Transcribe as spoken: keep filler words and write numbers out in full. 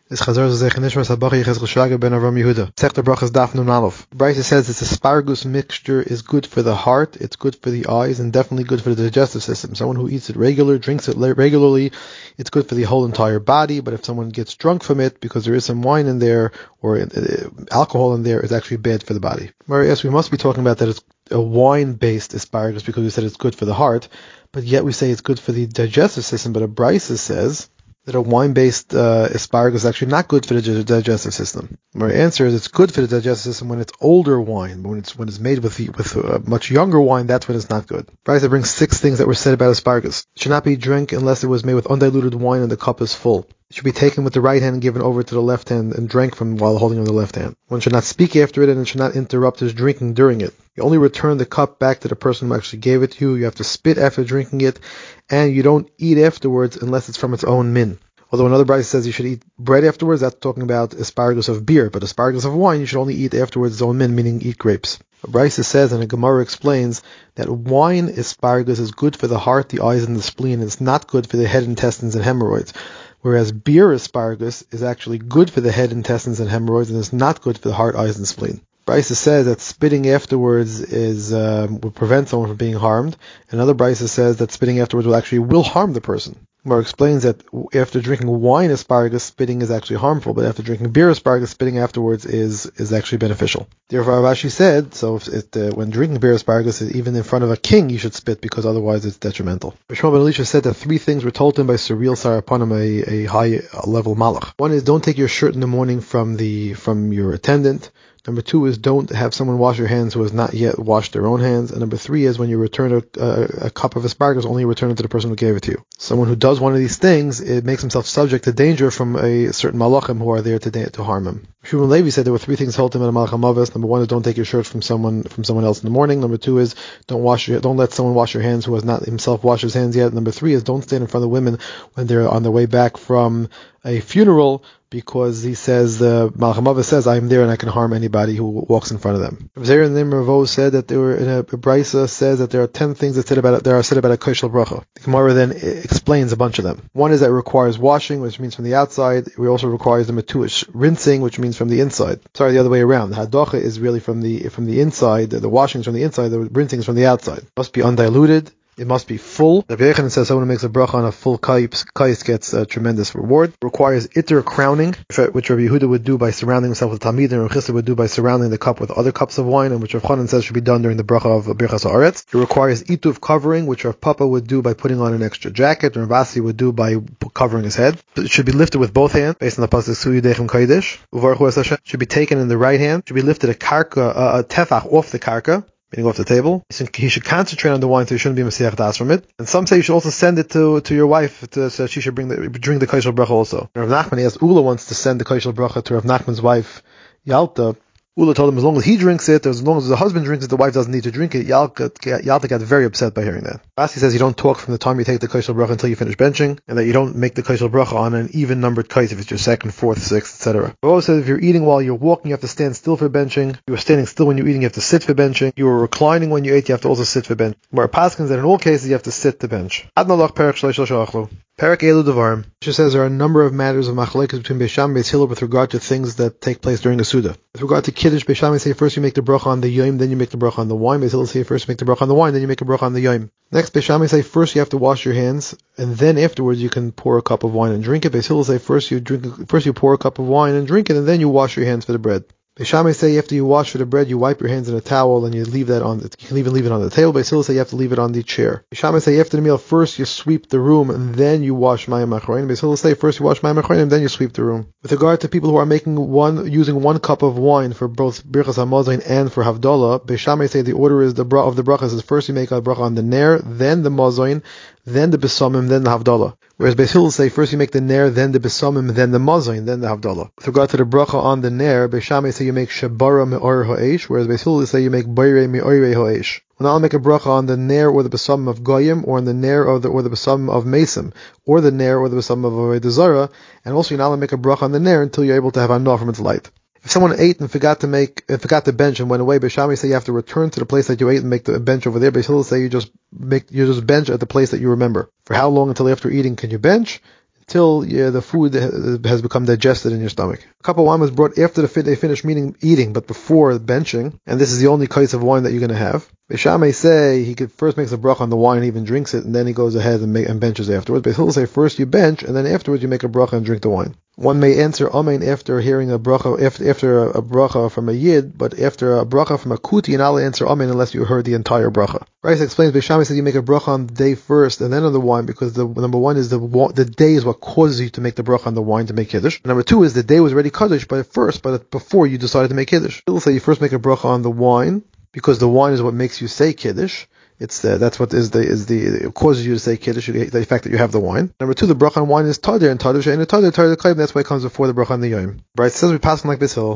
Is Chazar Zechanishma Sabachi Cheskel Shaga ben Avram Yehuda. Sechta Brachas Daf Nun Aleph. Brisa says this asparagus mixture is good for the heart, it's good for the eyes, and definitely good for the digestive system. Someone who eats it regular, drinks it regularly, it's good for the whole entire body. But if someone gets drunk from it because there is some wine in there or uh, alcohol in there, it's actually bad for the body. Mary, yes, we must be talking about that it's a wine-based asparagus because we said it's good for the heart, but yet we say it's good for the digestive system. But a Brisa says that a wine-based uh, asparagus is actually not good for the digestive system. My answer is it's good for the digestive system when it's older wine, but when it's when it's made with the, with a much younger wine, that's when it's not good. Brisa brings six things that were said about asparagus. It should not be drunk unless it was made with undiluted wine and the cup is full. It should be taken with the right hand and given over to the left hand and drank from while holding on the left hand. One should not speak after it, and it should not interrupt his drinking during it. You only return the cup back to the person who actually gave it to you. You have to spit after drinking it, and you don't eat afterwards unless it's from its own min. Although another Brisa says you should eat bread afterwards, that's talking about asparagus of beer, but asparagus of wine you should only eat afterwards its own min, meaning eat grapes. A Brisa says, and a Gemara explains, that wine asparagus is good for the heart, the eyes, and the spleen. It's not good for the head, intestines, and hemorrhoids. Whereas beer asparagus is actually good for the head, intestines, and hemorrhoids, and is not good for the heart, eyes, and spleen. Brisa says that spitting afterwards is um, will prevent someone from being harmed. Another Brisa says that spitting afterwards will actually will harm the person. Gemara explains that after drinking wine asparagus, spitting is actually harmful, but after drinking beer asparagus, spitting afterwards is is actually beneficial. Therefore, Ravashi said, so if it, uh, when drinking beer asparagus, even in front of a king, you should spit because otherwise it's detrimental. Shmuel ben Elisha said that three things were told to him by Surreal Sarapanim, a, a high-level malach. One is don't take your shirt in the morning from the from your attendant. Number two is don't have someone wash your hands who has not yet washed their own hands. And number three is when you return a, a, a cup of asparagus, only return it to the person who gave it to you. Someone who does one of these things, it makes himself subject to danger from a certain malachim who are there to, da- to harm him. Shmuel Levi said there were three things told him at a malach hamavis. Number one is don't take your shirt from someone from someone else in the morning. Number two is don't wash your, don't let someone wash your hands who has not himself washed his hands yet. Number three is don't stand in front of women when they're on their way back from a funeral, because he says, the Malach HaMavis says, I am there and I can harm anybody who walks in front of them. Zera and Nimravo said that there were, in a, a Brisa says that there are ten things that said about it, that are said about a Koshel Bracha. The Gemara then explains a bunch of them. One is that it requires washing, which means from the outside. It also requires the Matuish rinsing, which means from the inside. Sorry, the other way around. The Hadocha is really from the from the inside, the, the washing is from the inside, the rinsing is from the outside. It must be undiluted. It must be full. Rabbi Yechanan says someone who makes a bracha on a full kais gets a tremendous reward. It requires itter crowning, which Rabbi Yehuda would do by surrounding himself with talmid, and Rav Chisda would do by surrounding the cup with other cups of wine, and which Rav Chanan says should be done during the bracha of Birchas Haaretz. It requires ituv covering, which Rav Papa would do by putting on an extra jacket, and Rav Asi would do by covering his head. It should be lifted with both hands, based on the pasuk Su Yudechem Kodesh. Uvarchu Es Hashem should be taken in the right hand. Should be lifted a karka, uh, a tefach off the karka, meaning off the table. He should concentrate on the wine, so he shouldn't be Mesiach Das from it. And some say you should also send it to, to your wife, to, so that she should bring the, drink the Koshel Bracha also. Rav Nachman, he asked Ula wants to send the Koshel Bracha to Rav Nachman's wife, Yalta. Ula told him as long as he drinks it, as long as the husband drinks it, the wife doesn't need to drink it. Yalta, Yalta got very upset by hearing that. Basi says you don't talk from the time you take the Koshel Bracha until you finish benching, and that you don't make the Koshel Bracha on an even numbered kais if it's your second, fourth, sixth, et cetera. Ravo says if you're eating while you're walking, you have to stand still for benching. You are standing still when you're eating, you have to sit for benching. You are reclining when you ate, you have to also sit for bench. Where Paskins that in all cases you have to sit to bench. Adnalach Perek Shleish Shachlu. Perek Elu Devarim. She says there are a number of matters of machlekes between Beis Shammai and Beis Hillel with regard to things that take place during a Suda. With regard to Kiddush, Beis Shammai say first you make the bracha on the yom, then you make the bracha on the wine. Beis Hillel say first you make the bracha on the wine, then you make a bracha on the yom. Next, Beis Shammai say first you have to wash your hands, and then afterwards you can pour a cup of wine and drink it. Beis Hillel say first you drink, first you pour a cup of wine and drink it, and then you wash your hands for the bread. Beis Shammai say after you wash for the bread, you wipe your hands in a towel and you leave that on. The, you can even leave it on the table. Beis Hillel say you have to leave it on the chair. Beis Shammai say after the meal, first you sweep the room and then you wash mayim achronim. Beis Hillel say first you wash mayim achronim and then you sweep the room. With regard to people who are making one, using one cup of wine for both Birchas Hamazon and for Havdalah, Beis Shammai say the order is the bra of the brachas is first you make a bracha on the ner, then the mazoin, then the besamim, then the Havdalah. Whereas Beis Hillel say first you make the ner, then the besamim, then the mazoin, then the Havdalah. With regard to the bracha on the ner, Beis Shammai say you make shabara me'or ha'esh, whereas Beis Hillel say you make boire me'oire ha'esh. When I'll make a bracha on the ner or the besamim of goyim, or on the ner or the or the besamim of mesim, or the ner or the besamim of avodah zara, and also you're not allowed to make a bracha on the ner until you're able to have anah from its light. If someone ate and forgot to make, uh, forgot to bench and went away, Beis Shammai say you have to return to the place that you ate and make the bench over there. Beis Hillel say you just make, you just bench at the place that you remember. For how long until after eating can you bench? till yeah, the food has become digested in your stomach. A cup of wine was brought after the, they finished meaning, eating, but before benching, and this is the only case of wine that you're going to have. Beis Shammai say he could first makes a bracha on the wine and even drinks it, and then he goes ahead and, make, and benches afterwards. Beis Hillel say first you bench, and then afterwards you make a bracha and drink the wine. One may answer amen after hearing a bracha after, after a bracha from a yid, but after a bracha from a kuti, you're not allowed to answer amen unless you heard the entire bracha. Rice explains, Beis Shammai says you make a bracha on the day first and then on the wine, because the number one is the the day is what causes you to make the bracha on the wine to make kiddush. Number two is the day was already kaddish by first, but before you decided to make kiddush. He'll say you first make a bracha on the wine, because the wine is what makes you say kiddush. It's the, that's what is the is the it causes you to say kiddush, the fact that you have the wine. Number two, the bracha on wine is tadir, and tadir she'ein tadir tadir the claim. That's why it comes before the bracha on the yom. Right? It says we pass like this hill.